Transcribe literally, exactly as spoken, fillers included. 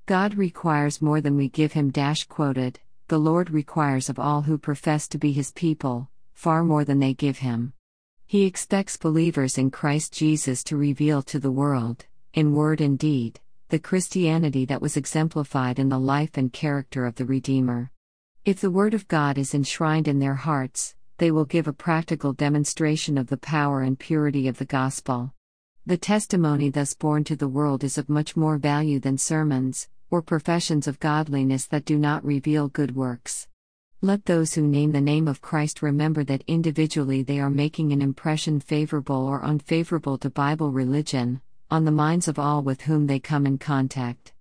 God requires more than we give him. Dash quoted, the Lord requires of all who profess to be his people, far more than they give him. He expects believers in Christ Jesus to reveal to the world, in word and deed, the Christianity that was exemplified in the life and character of the Redeemer. If the Word of God is enshrined in their hearts, they will give a practical demonstration of the power and purity of the gospel. The testimony thus borne to the world is of much more value than sermons, or professions of godliness that do not reveal good works. Let those who name the name of Christ remember that individually they are making an impression favorable or unfavorable to Bible religion, on the minds of all with whom they come in contact.